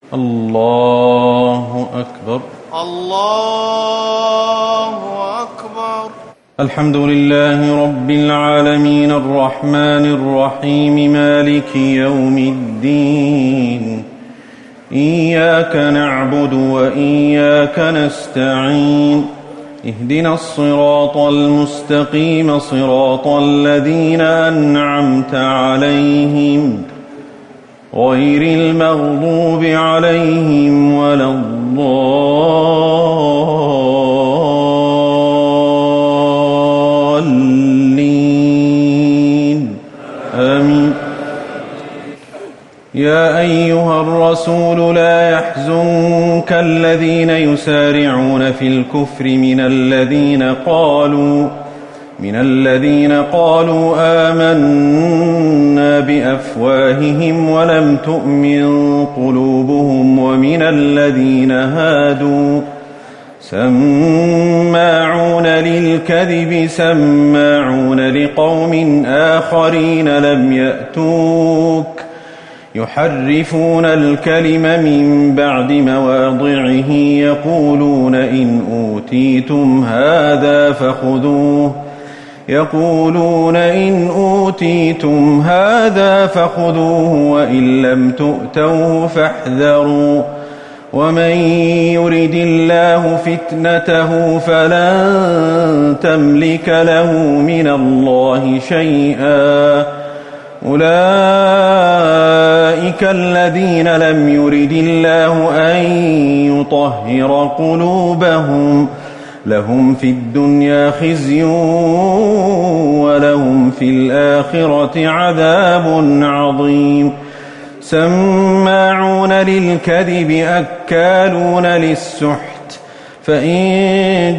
الله أكبر. الله أكبر. الحمد لله رب العالمين الرحمن الرحيم مالك يوم الدين. إياك نعبد وإياك نستعين. اهدنا الصراط المستقيم صراط الذين أنعمت عليهم غير المغضوب عليهم ولا الضالين. آمين. يا أيها الرسول لا يحزنك الذين يسارعون في الكفر من الذين قالوا آمنا بأفواههم ولم تؤمن قلوبهم ومن الذين هادوا سماعون للكذب سماعون لقوم آخرين لم يأتوك يحرفون الكلم من بعد مواضعه يقولون إن أوتيتم هذا فخذوه وإن لم تؤتوه فاحذروا ومن يرد الله فتنته فلن تملك له من الله شيئا. أولئك الذين لم يرد الله أن يطهر قلوبهم لهم في الدنيا خزي ولهم في الآخرة عذاب عظيم. سماعون للكذب أكالون للسحت فإن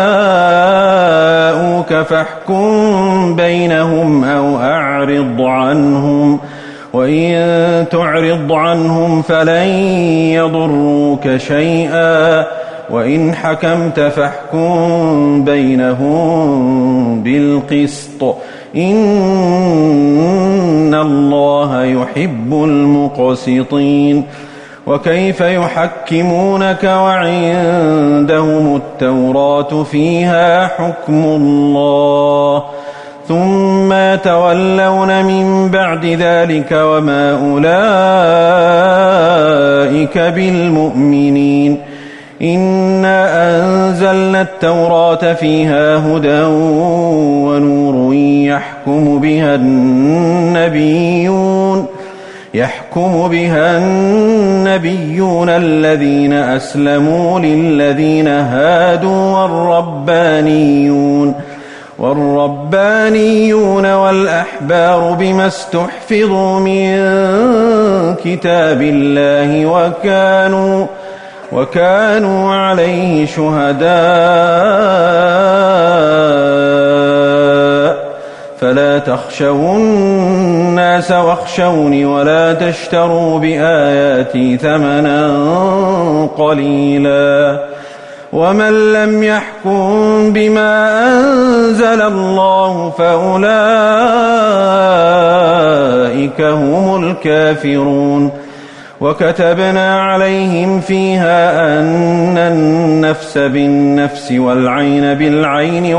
جاءوك فاحكم بينهم أو أعرض عنهم وإن تعرض عنهم فلن يضروك شيئا وإن حكمت فاحكم بينهم بالقسط إن الله يحب المقسطين. وكيف يحكمونك وعندهم التوراة فيها حكم الله ثم يتولون من بعد ذلك وما أولئك بالمؤمنين. إنا أنزلنا التوراة فيها هدى ونور يحكم بها النبيون الذين أسلموا للذين هادوا والربانيون والأحبار بما استحفظوا من كتاب الله وكانوا عليه شهداء. فلا تخشوا الناس واخشوني ولا تشتروا بآياتي ثمنا قليلا ومن لم يحكم بما أنزل الله فأولئك هم الكافرون. وكتبنا عليهم فيها أن النفس بالنفس والعين بالعين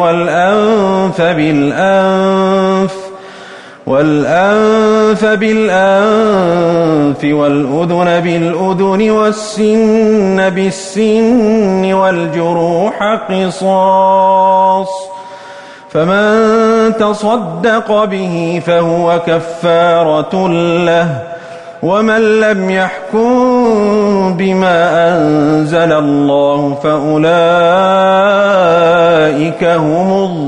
والأنف بالأنف والأذن بالأذن والسن بالسن والجروح قصاص فمن تصدق به فهو كفارة له ومن لم يحكم بما أنزل الله فأولئك هم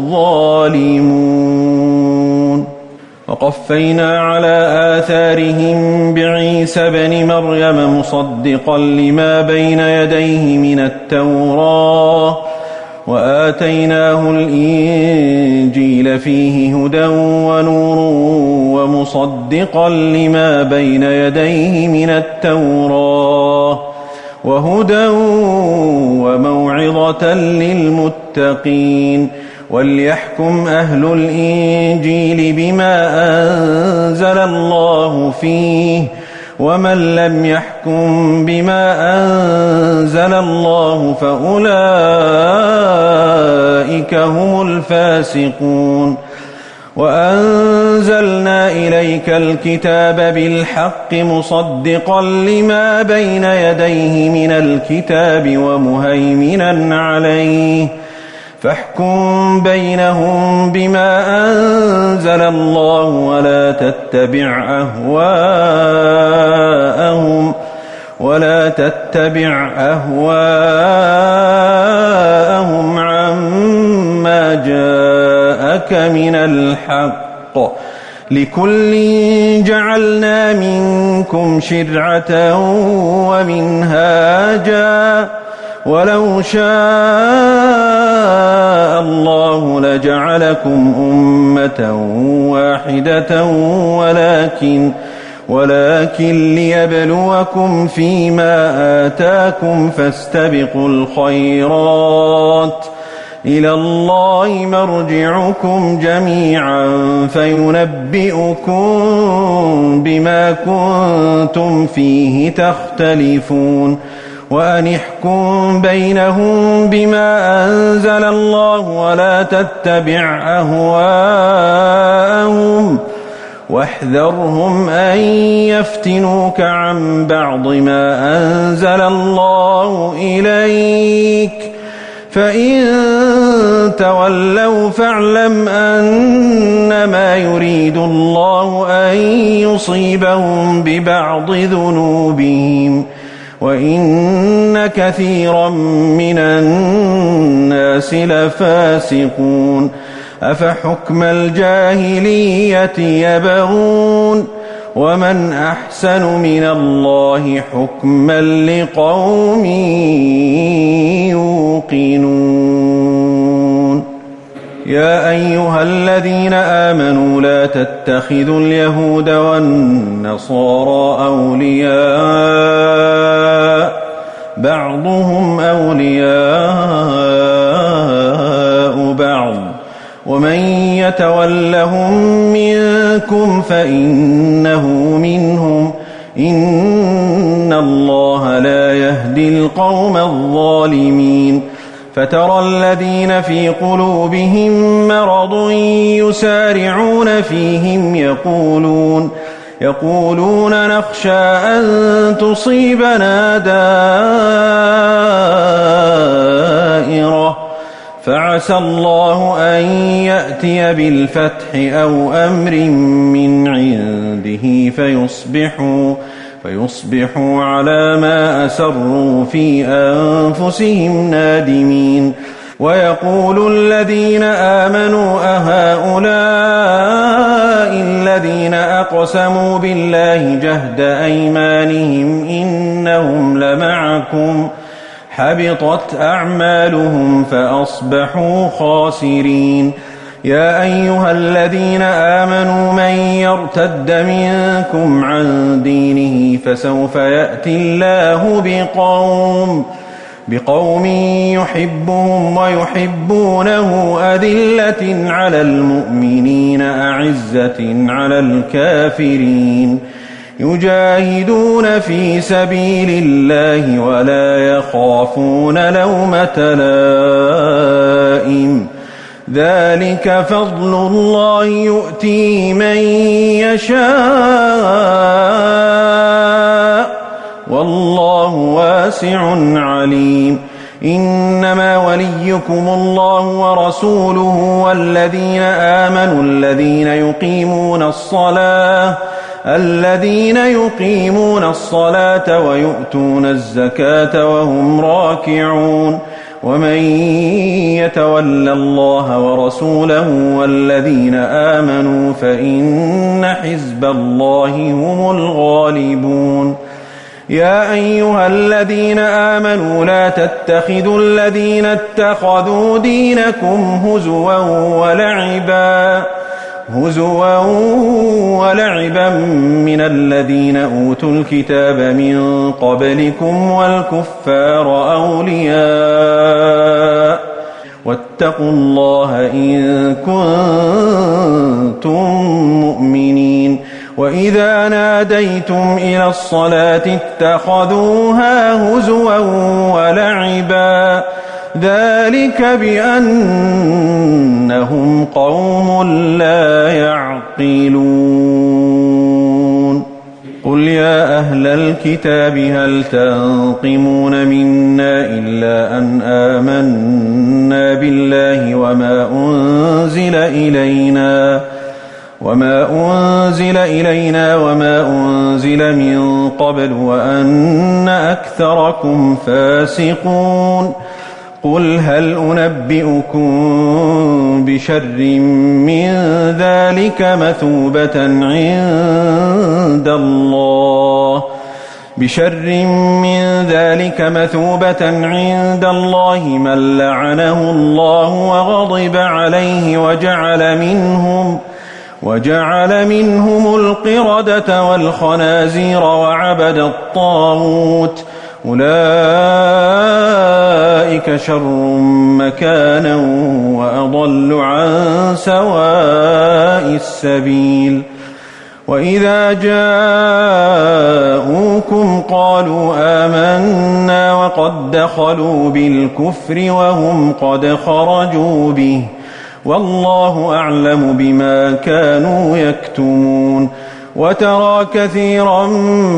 الظالمون. وقفينا على آثارهم بعيسى بن مريم مصدقا لما بين يديه من التوراة وآتيناه الإنجيل فيه هدى ونور ومصدقا لما بين يديه من التوراة وهدى وموعظة للمتقين. وليحكم أهل الإنجيل بما أنزل الله فيه ومن لم يحكم بما أنزل الله فأولئك هم الفاسقون وأنزلنا إليك الكتاب بالحق مصدقا لما بين يديه من الكتاب ومهيمنا عليه فاحكم بينهم بما أنزل الله ولا تتبع أهواءهم عما جاءك من الحق لكل جعلنا منكم شرعة ومنهاجا ولو شاء الله لجعلكم أمة واحدة ولكن ليبلوكم فيما آتاكم فاستبقوا الخيرات إلى الله مرجعكم جميعا فينبئكم بما كنتم فيه تختلفون وأن احكم بينهم بما أنزل الله ولا تتبع أهواءهم واحذرهم أن يفتنوك عن بعض ما أنزل الله إليك فإن تولوا فاعلم أنما يريد الله أن يصيبهم ببعض ذنوبهم وإن كثيرا من الناس لفاسقون أفحكم الجاهلية يبغون ومن أحسن من الله حكما لقوم يوقنون يا أيها الذين آمنوا لا تتخذوا اليهود والنصارى أولياء بعضهم أولياء بعض ومن يتولهم منكم فإنه منهم إن الله لا يهدي القوم الظالمين فترى الذين في قلوبهم مرض يسارعون فيهم يقولون نخشى أن تصيبنا دائرة فعسى الله أن يأتي بالفتح أو أمر من عنده فيصبحوا على ما أسروا في أنفسهم نادمين ويقول الذين آمنوا أهؤلاء الذين أقسموا بالله جهد أيمانهم إنهم لمعكم حبطت أعمالهم فأصبحوا خاسرين يا أيها الذين آمنوا من يرتد منكم عن دينه فسوف يأتي الله بقوم يحبهم ويحبونه أذلة على المؤمنين أعزة على الكافرين يجاهدون في سبيل الله ولا يخافون لومة لائم ذلك فضل الله يؤتيه من يشاء والله واسع عليم إنما وليكم الله ورسوله والذين آمنوا الذين يقيمون الصلاة ويؤتون الزكاة وهم راكعون ومن يتول الله ورسوله والذين آمنوا فإن حزب الله هم الغالبون يا أيها الذين آمنوا لا تتخذوا الذين اتخذوا دينكم هزوا ولعبا من الذين أوتوا الكتاب من قبلكم والكفار أولياء واتقوا الله إن كنتم مؤمنين وإذا ناديتم إلى الصلاة اتخذوها هزوا ولعبا ذلك بأنهم قوم لا يعقلون قل يا أهل الكتاب هل تنقمون منا إلا أن آمنا بالله وما أنزل إلينا وما أنزل من قبل وأن أكثركم فاسقون قل هل أنبئكم بشر من ذلك مثوبة عند الله من لعنه الله وغضب عليه وجعل منهم القردة والخنازير وعبد الطاغوت أولئك شر مكانا وأضل عن سواء السبيل وإذا جاءوكم قالوا آمنا وقد دخلوا بالكفر وهم قد خرجوا به والله أعلم بما كانوا يكتمون وترى كثيرا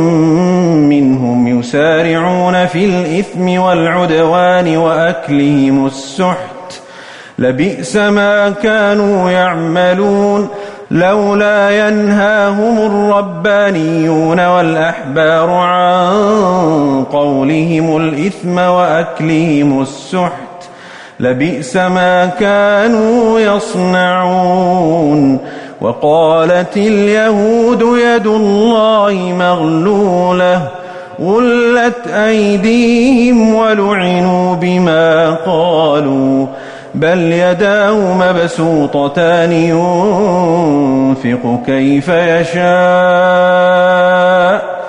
منهم يسارعون في الإثم والعدوان وأكلهم السحت لبئس ما كانوا يعملون لولا ينهاهم الربانيون والأحبار عن قولهم الإثم وأكلهم السحت لبئس ما كانوا يصنعون وقالت اليهود يد الله مغلولة غلت أيديهم ولعنوا بما قالوا بل يداه مبسوطتان ينفق كيف يشاء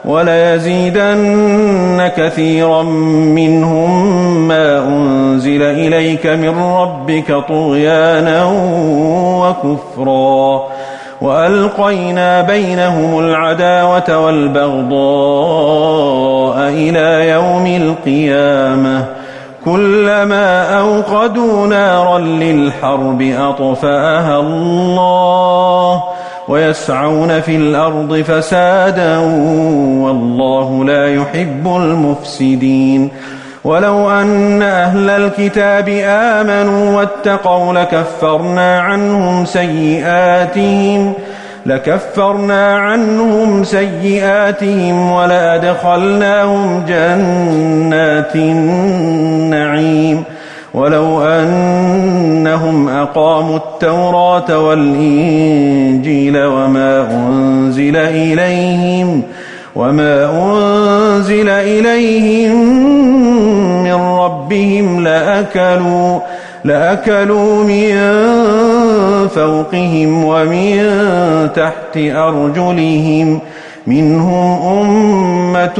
وليزيدن كثيرا منهم ما أنزل إليك من ربك طغيانا وكفرا وألقينا بينهم العداوة والبغضاء إلى يوم القيامة كلما أوقدوا نارا للحرب أطفأها الله ويسعون في الأرض فسادا والله لا يحب المفسدين ولو أن أهل الكتاب آمنوا واتقوا لكفرنا عنهم سيئاتهم ولأدخلناهم جنات النعيم ولو أنهم أقاموا التوراة والإنجيل وما أنزل إليهم من ربهم لأكلوا من فوقهم ومن تحت أرجلهم منهم أمة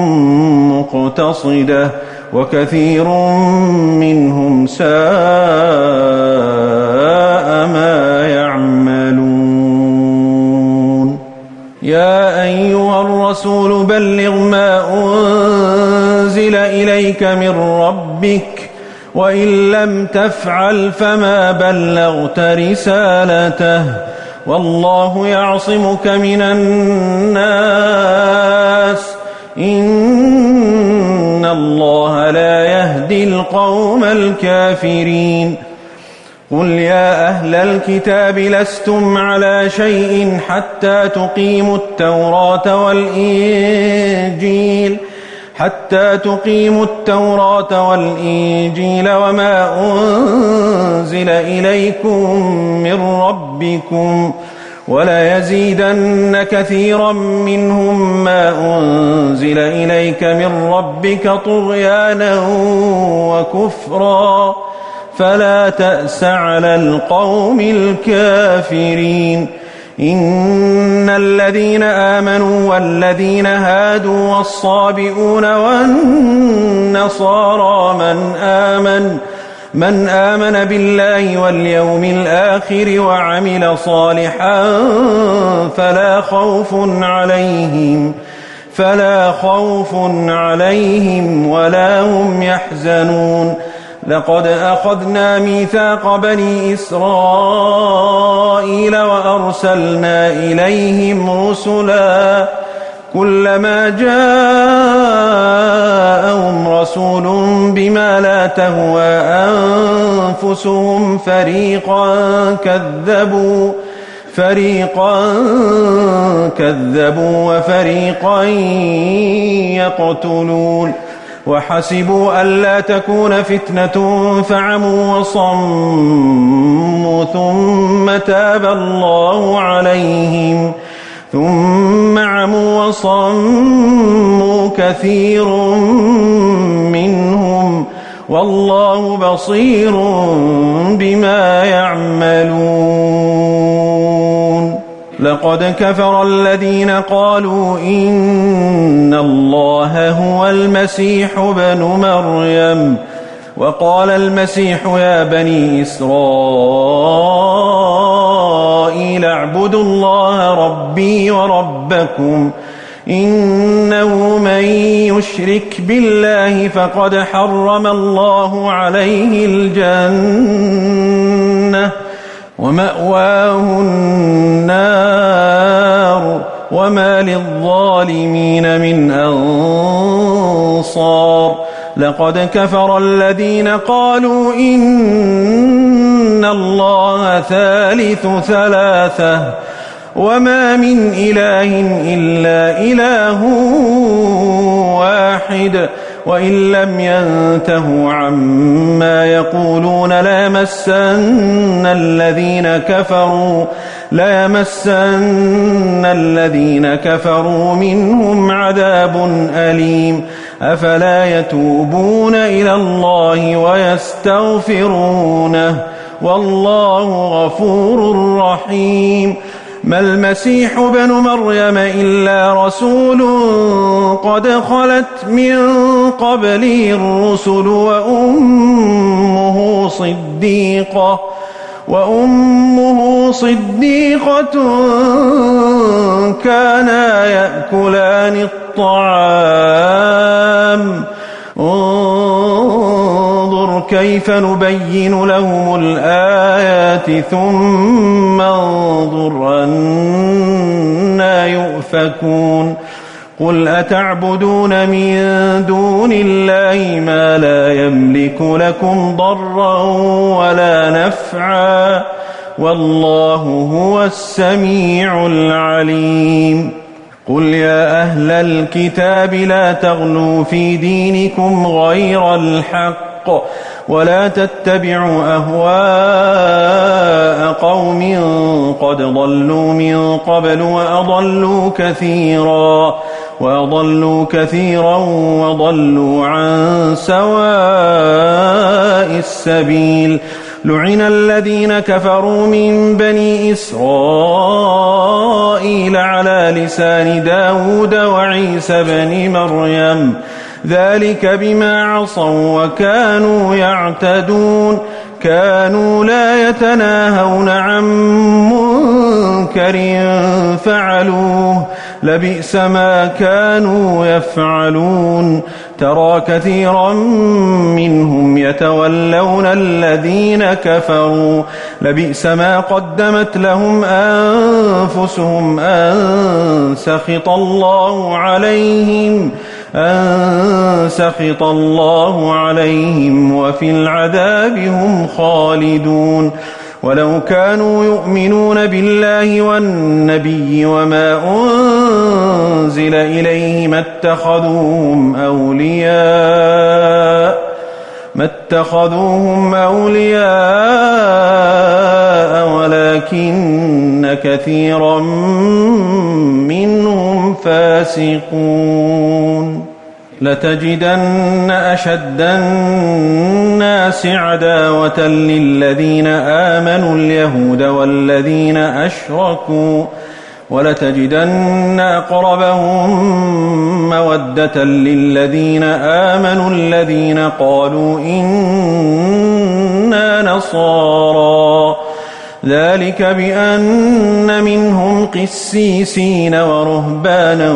مقتصدة وكثير منهم ساء ما يعملون يا أيها الرسول بلغ ما أنزل إليك من ربك وإن لم تفعل فما بلغت رسالته والله يعصمك من الناس إن الله لا يهدي القوم الكافرين قل يا أهل الكتاب لستم على شيء حتى تقيموا التوراة والإنجيل وما أنزل إليكم من ربكم وليزيدن كثيرا منهم ما أنزل إليك من ربك طغيانا وكفرا فلا تأس على القوم الكافرين إن الذين آمنوا والذين هادوا والصابئون والنصارى من آمن بالله واليوم الآخر وعمل صالحا فلا خوف عليهم ولا هم يحزنون. لقد أخذنا ميثاق بني إسرائيل وأرسلنا إليهم رسلا كلما جاءهم رسول بما لا تهوى أنفسهم فريقا كذبوا وفريقا يقتلون. وحسبوا ألا تكون فتنة فعموا وصموا ثم عموا وصموا كثير منهم والله بصير بما يعملون. لقد كفر الذين قالوا إن الله هو المسيح ابن مريم وقال المسيح يا بني إسرائيل اعبدوا الله ربي وربكم إنه من يشرك بالله فقد حرم الله عليه الجنة ومأواه النار وما للظالمين من أنصار. لقد كفر الذين قالوا إن الله ثالث ثلاثة وما من إله إلا إله واحد وإن لم ينتهوا عما يقولون ليمسن الذين كفروا منهم عذاب أليم. أفلا يتوبون إلى الله ويستغفرونه والله غفور رحيم. ما المسيح ابن مريم إلا رسول قد خلت من قبله الرسل وأمه صديقة كانا يأكلان الطعام انظر كيف نبين لهم الآيات ثم انظر أنى يؤفكون. قل أتعبدون من دون الله ما لا يملك لكم ضرا ولا نفعا والله هو السميع العليم. قل يا أهل الكتاب لا تغلوا في دينكم غير الحق ولا تتبعوا أهواء قوم قد ضلوا من قبل وأضلوا كثيرا وضلوا عن سواء السبيل. لعن الذين كفروا من بني إسرائيل على لسان داود وعيسى بن مريم ذلك بما عصوا وكانوا يعتدون. كانوا لا يتناهون عن منكر فعلوه لبئس ما كانوا يفعلون. ترى كثيرا منهم يتولون الذين كفروا لبئس ما قدمت لهم أنفسهم أن سخط الله عليهم وفي العذاب هم خالدون. ولو كانوا يؤمنون بالله والنبي وما أنزل إليه ما اتخذوهم أولياء ولكن كثيرا منهم فاسقون. لتجدن أشد الناس عداوة للذين آمنوا اليهود والذين أشركوا ولتجدن أقربهم مودة للذين آمنوا الذين قالوا إنا نصارى ذلك بأن منهم قسيسين ورهبانا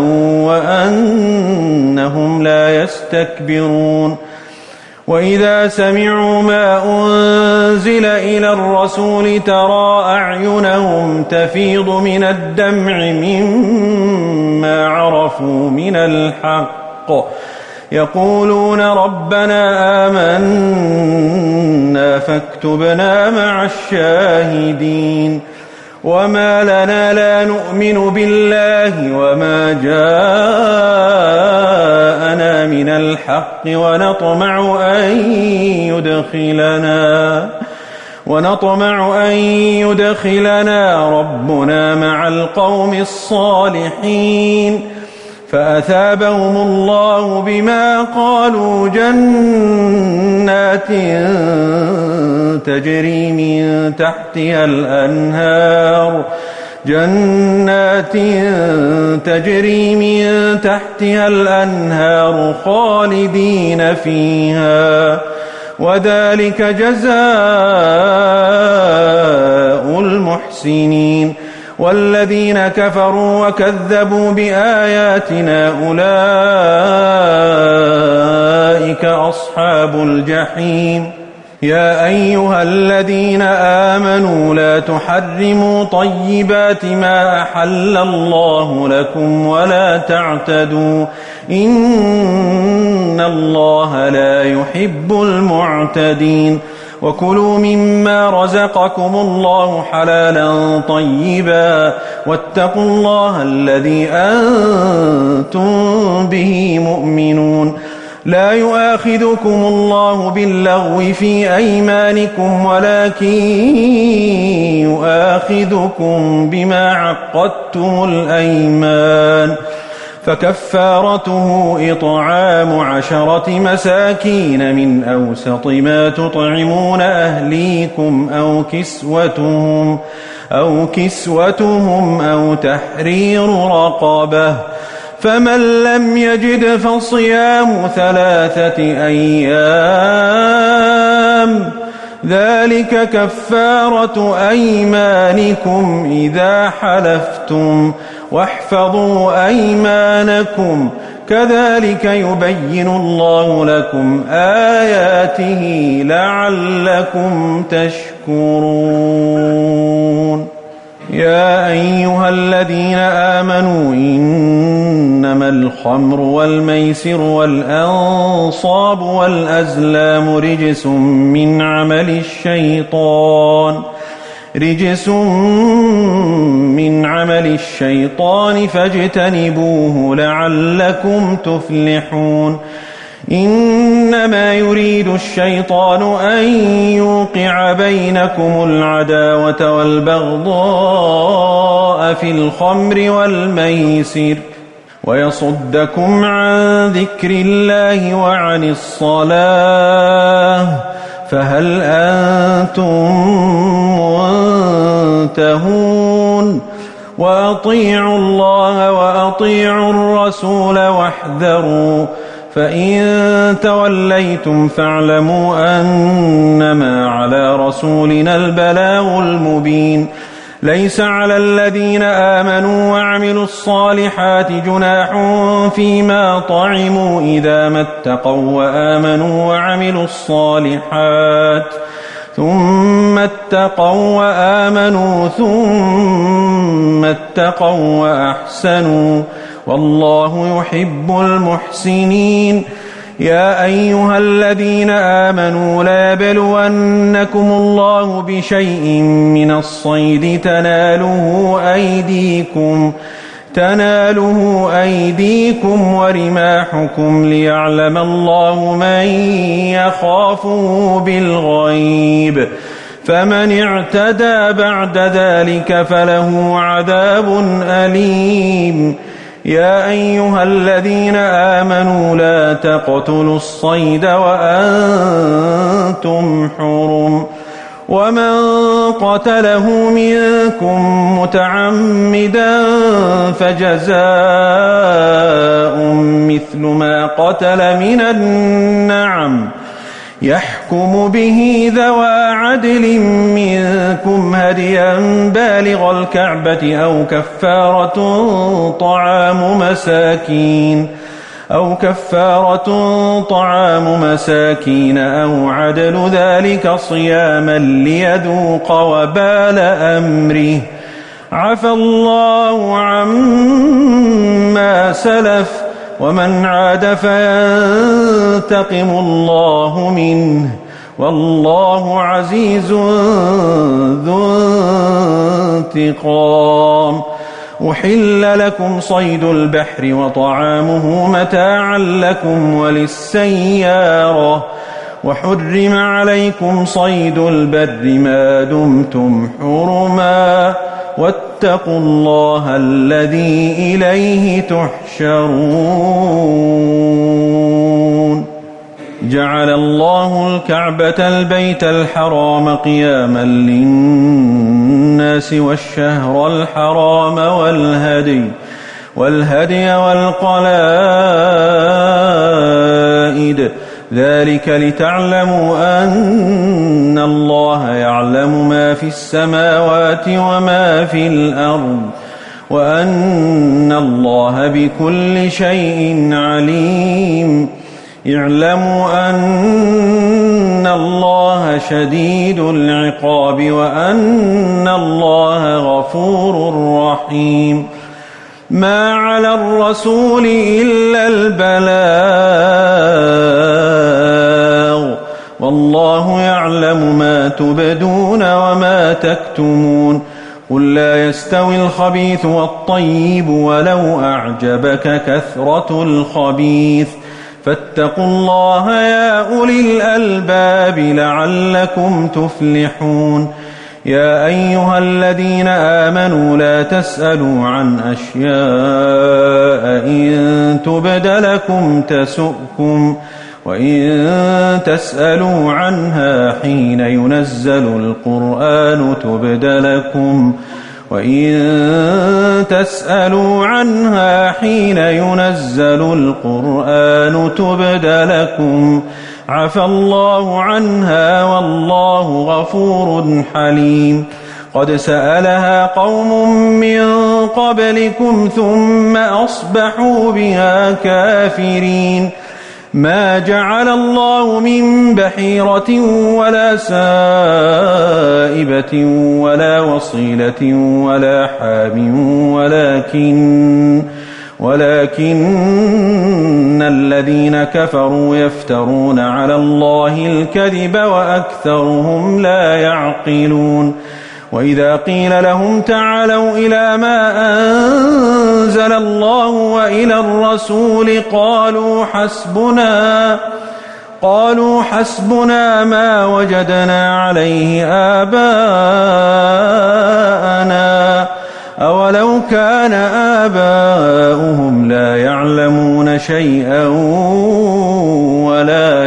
وأنهم لا يستكبرون وإذا سمعوا ما أنزل إلى الرسول ترى أعينهم تفيض من الدمع مما عرفوا من الحق يقولون ربنا آمنا فاكتبنا مع الشاهدين وما لنا لا نؤمن بالله وما جاءنا من الحق ونطمع أن يدخلنا ربنا مع القوم الصالحين فأثابهم الله بما قالوا جنات تجري من تحتها الأنهار خالدين فيها وذلك جزاء المحسنين والذين كفروا وكذبوا بآياتنا أولئك أصحاب الجحيم يا أيها الذين آمنوا لا تحرموا طيبات ما أحل الله لكم ولا تعتدوا إن الله لا يحب المعتدين وكلوا مما رزقكم الله حلالا طيبا واتقوا الله الذي أنتم به مؤمنون لا يؤاخذكم الله باللغو في أيمانكم ولكن يؤاخذكم بما عقدتم الأيمان فكفارته إطعام 10 مساكين من أوسط ما تطعمون أهليكم أو كسوتهم أو تحرير رقبة فمن لم يجد فصيام 3 أيام ذلك كفارة أيمانكم إذا حلفتم واحفظوا أيمانكم كذلك يبين الله لكم آياته لعلكم تشكرون يا أيها الذين آمنوا إنما الخمر والميسر والأنصاب والأزلام رجس من عمل الشيطان فاجتنبوه لعلكم تفلحون إنما يريد الشيطان أن يوقع بينكم العداوة والبغضاء في الخمر والميسر ويصدكم عن ذكر الله وعن الصلاة فهل أنتم منتهون وأطيعوا الله وأطيعوا الرسول واحذروا فإن توليتم فاعلموا أنما على رسولنا البلاغ المبين ليس على الذين آمنوا وعملوا الصالحات جناح فيما طعموا إذا ما اتقوا وآمنوا وعملوا الصالحات ثم اتقوا وآمنوا ثم اتقوا وأحسنوا والله يحب المحسنين يا أيها الذين آمنوا لا يبلونكم الله بشيء من الصيد تناله أيديكم ورماحكم ليعلم الله من يخافه بالغيب فمن اعتدى بعد ذلك فله عذاب أليم يا أيها الذين آمنوا لا تقتلوا الصيد وأنتم حرم ومن قتله منكم متعمدا فجزاء مثل ما قتل من النعم يحكم به ذوى عدل منكم هديا بالغ الكعبة أو كفارة طعام مساكين أو عدل ذلك صياما ليذوق وبال أمره عفى الله عما سلف ومن عاد فينتقم الله منه والله عزيز ذو انتقام. أحل لكم صيد البحر وطعامه متاعا لكم وللسيارة وحرم عليكم صيد البر ما دمتم حرما واتقوا الله الذي إليه تحشرون. جعل الله الكعبة البيت الحرام قياما للناس والشهر الحرام والهدي والقلائد ذلك لتعلموا أن الله يعلم ما في السماوات وما في الأرض وأن الله بكل شيء عليم. اعلموا أن الله شديد العقاب وأن الله غفور رحيم. ما على الرسول إلا البلاغ والله يعلم ما تبدون وما تكتمون. قل لا يستوي الخبيث والطيب ولو أعجبك كثرة الخبيث فاتقوا الله يا أولي الألباب لعلكم تفلحون. يا أيها الذين آمنوا لا تسألوا عن أشياء إن تبد لكم تسؤكم وإن تسألوا عنها حين ينزل القرآن تبد لكم وإن تسألوا عنها حين ينزل القرآن تبد لكم عفى الله عنها والله غفور حليم. قد سألها قوم من قبلكم ثم أصبحوا بها كافرين. ما جعل الله من بحيرة ولا سائبة ولا وصيلة ولا حام ولكن الذين كفروا يفترون على الله الكذب وأكثرهم لا يعقلون. وإذا قيل لهم تعالوا إلى ما أنزل الله وإلى الرسول قالوا حسبنا ما وجدنا عليه آباءنا أولو كان آباؤهم لا يعلمون شيئا ولا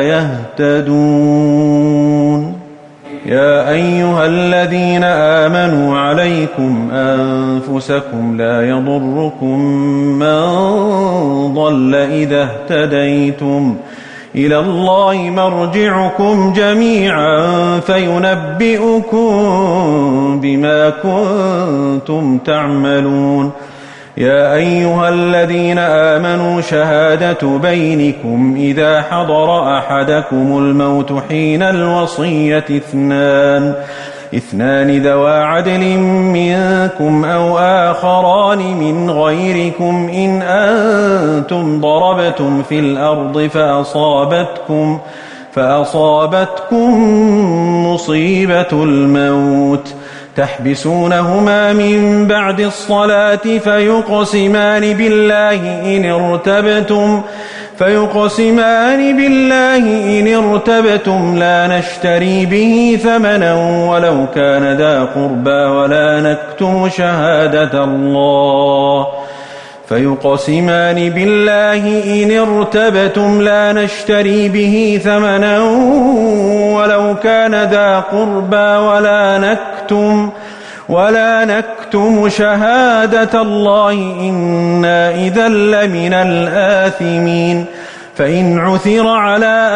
يهتدون. يا أيها الذين آمنوا عليكم أنفسكم لا يضركم من ضل إذا اهتديتم إلى الله مرجعكم جميعا فينبئكم بما كنتم تعملون. يا أيها الذين آمنوا شهادة بينكم إذا حضر أحدكم الموت حين الوصية اثنان ذوى عدل منكم أو آخران من غيركم إن أنتم ضربتم في الأرض فأصابتكم مصيبة الموت تحبسونهما من بعد الصلاة فيقسمان بالله إن ارتبتم لا نشتري به ثمنا ولو كان ذا قربى ولا نكتم شهادة الله فيقسمان بالله إن ارتبتم لا نشتري به ثمنا ولو كان ذا قربى ولا نكتم شهادة الله إنا إذا لمن الآثمين فإن عثر على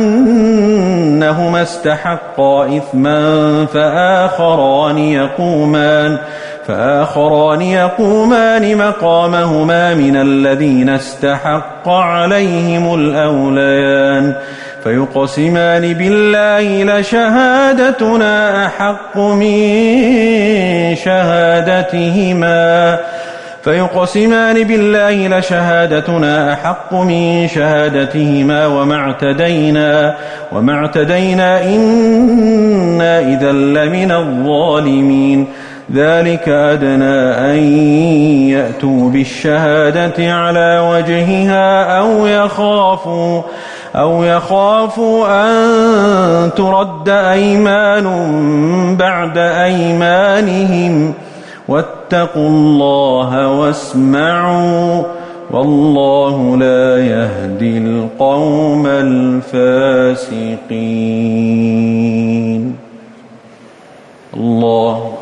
أنهما استحقا إثما فآخران يقومان مقامهما من الذين استحق عليهم الأوليان فيقسمان بالله لشهادتنا أحق من شهادتهما وما اعتدينا إنا إذا لمن الظالمين ذلك أدنى أن يأتوا بالشهادة على وجهها أو يخافوا أن ترد أيمان بعد أيمانهم واتقوا الله واسمعوا والله لا يهدي القوم الفاسقين. الله